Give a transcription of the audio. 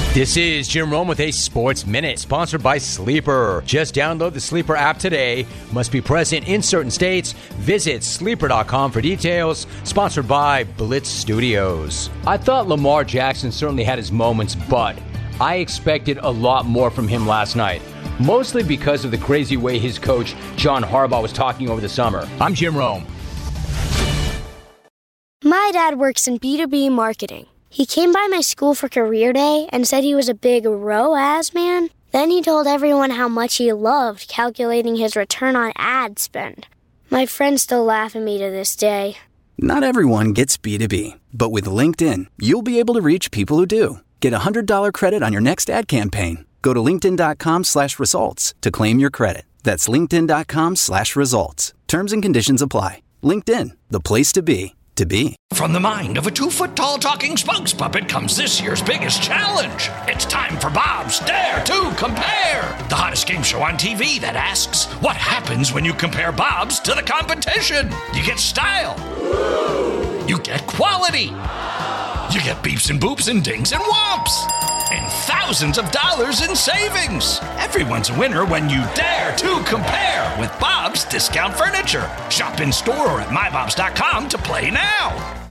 This is Jim Rome with a Sports Minute, sponsored by Sleeper. Just download the Sleeper app today. Must be present in certain states. Visit Sleeper.com for details. Sponsored by Blitz Studios. I thought Lamar Jackson certainly had his moments, but I expected a lot more from him last night. Mostly because of the crazy way his coach, John Harbaugh, was talking over the summer. I'm Jim Rome. My dad works in B2B marketing. He came by my school for career day and said he was a big ROAS man. Then he told everyone how much he loved calculating his return on ad spend. My friends still laugh at me to this day. Not everyone gets B2B, but with LinkedIn, you'll be able to reach people who do. Get $100 credit on your next ad campaign. Go to linkedin.com/results to claim your credit. That's linkedin.com/results. Terms and conditions apply. LinkedIn, the place to be. From the mind of a 2-foot-tall talking spokes puppet comes this year's biggest challenge. It's time for Bob's Dare to Compare, the hottest game show on TV that asks, what happens when you compare Bob's to the competition? You get style. You get quality. You get beeps and boops and dings and whomps. And thousands of dollars in savings. Everyone's a winner when you dare to compare with Bob's Discount Furniture. Shop in store or at mybobs.com to play now.